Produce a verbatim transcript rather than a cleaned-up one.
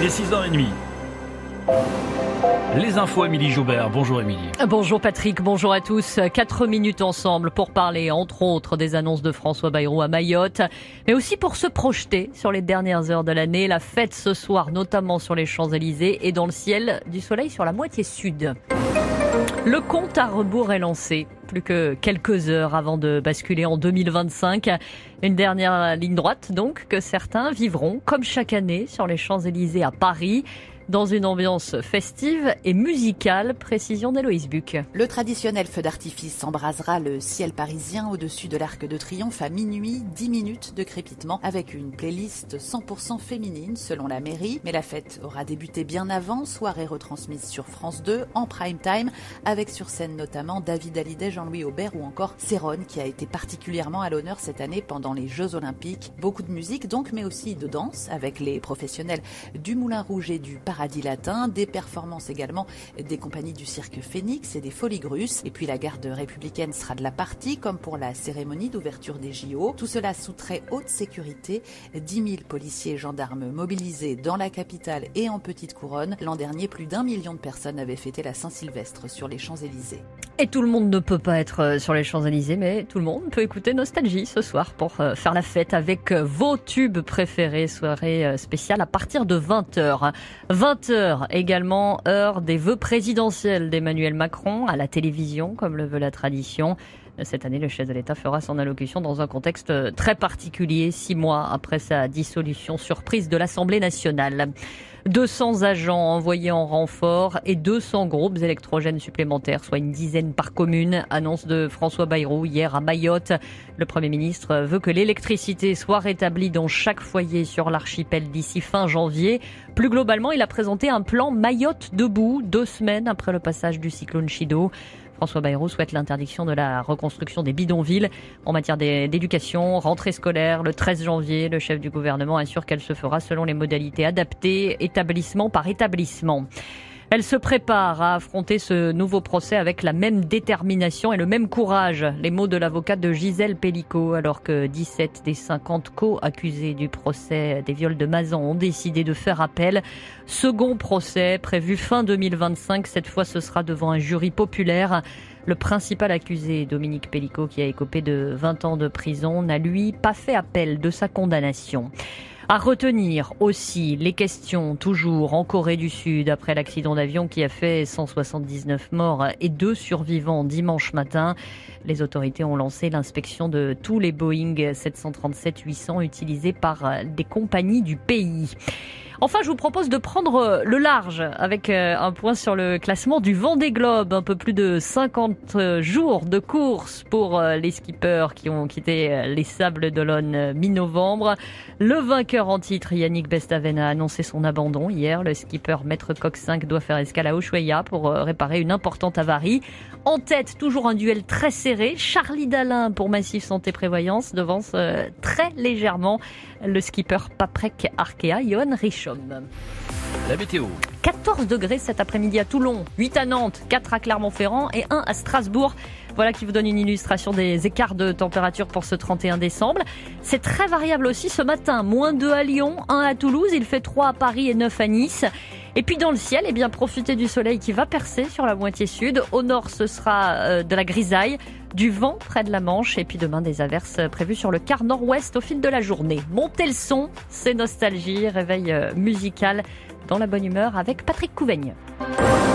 Il est six heures trente. Les infos, Émilie Joubert. Bonjour Émilie. Bonjour Patrick, bonjour à tous. Quatre minutes ensemble pour parler entre autres des annonces de François Bayrou à Mayotte, mais aussi pour se projeter sur les dernières heures de l'année. La fête ce soir, notamment sur les Champs-Élysées et dans le ciel, du soleil sur la moitié sud. Le compte à rebours est lancé. Plus que quelques heures avant de basculer en deux mille vingt-cinq. Une dernière ligne droite donc que certains vivront comme chaque année sur les Champs-Élysées à Paris. Dans une ambiance festive et musicale, précision d'Héloïse Buc. Le traditionnel feu d'artifice embrasera le ciel parisien au-dessus de l'Arc de Triomphe à minuit, dix minutes de crépitement avec une playlist cent pour cent féminine selon la mairie. Mais la fête aura débuté bien avant, soirée retransmise sur France deux en prime time avec sur scène notamment David Hallyday, Jean-Louis Aubert ou encore Céron qui a été particulièrement à l'honneur cette année pendant les Jeux Olympiques. Beaucoup de musique donc, mais aussi de danse avec les professionnels du Moulin Rouge et du Paradis Latin, des performances également des compagnies du Cirque Phénix et des Folies Grusses. Et puis la garde républicaine sera de la partie, comme pour la cérémonie d'ouverture des J O. Tout cela sous très haute sécurité. dix mille policiers et gendarmes mobilisés dans la capitale et en petite couronne. L'an dernier, plus d'un million de personnes avaient fêté la Saint-Sylvestre sur les Champs-Élysées. Et tout le monde ne peut pas être sur les Champs-Élysées, mais tout le monde peut écouter Nostalgie ce soir pour faire la fête avec vos tubes préférés. Soirée spéciale à partir de vingt heures. vingt heures également, heure des vœux présidentiels d'Emmanuel Macron à la télévision, comme le veut la tradition. Cette année, le chef de l'État fera son allocution dans un contexte très particulier, six mois après sa dissolution surprise de l'Assemblée nationale. deux cents agents envoyés en renfort et deux cents groupes électrogènes supplémentaires, soit une dizaine par commune. Annonce de François Bayrou hier à Mayotte. Le Premier ministre veut que l'électricité soit rétablie dans chaque foyer sur l'archipel d'ici fin janvier. Plus globalement, il a présenté un plan Mayotte debout, deux semaines après le passage du cyclone Chido. François Bayrou souhaite l'interdiction de la reconstruction des bidonvilles. En matière d'éducation, rentrée scolaire, le treize janvier, le chef du gouvernement assure qu'elle se fera selon les modalités adaptées, établissement par établissement. Elle se prépare à affronter ce nouveau procès avec la même détermination et le même courage. Les mots de l'avocate de Gisèle Pellicot, alors que dix-sept des cinquante co-accusés du procès des viols de Mazan ont décidé de faire appel. Second procès prévu fin deux mille vingt-cinq. Cette fois, ce sera devant un jury populaire. Le principal accusé, Dominique Pellicot, qui a écopé de vingt ans de prison, n'a lui pas fait appel de sa condamnation. À retenir aussi les questions toujours en Corée du Sud après l'accident d'avion qui a fait cent soixante-dix-neuf morts et deux survivants dimanche matin. Les autorités ont lancé l'inspection de tous les Boeing sept cent trente-sept huit cents utilisés par des compagnies du pays. Enfin, je vous propose de prendre le large avec un point sur le classement du Vendée Globe. Un peu plus de cinquante jours de course pour les skippers qui ont quitté les Sables d'Olonne mi-novembre. Le vainqueur en titre, Yannick Bestaven, a annoncé son abandon hier. Le skipper Maître Coq cinq doit faire escale à Ushuaïa pour réparer une importante avarie. En tête, toujours un duel très serré. Charlie Dalin pour Massif Santé Prévoyance devance euh, très légèrement le skipper Paprec Arkea, Johan Richomme. La météo. quatorze degrés cet après-midi à Toulon, huit à Nantes, quatre à Clermont-Ferrand et un à Strasbourg. Voilà qui vous donne une illustration des écarts de température pour ce trente et un décembre. C'est très variable aussi ce matin. moins deux à Lyon, un à Toulouse, il fait trois à Paris et neuf à Nice. Et puis dans le ciel, eh bien, profitez du soleil qui va percer sur la moitié sud. Au nord, ce sera euh, de la grisaille, du vent près de la Manche et puis demain des averses prévues sur le quart nord-ouest au fil de la journée. Montez le son, c'est Nostalgie, réveil euh, musical dans la bonne humeur avec Patrick Couveigne.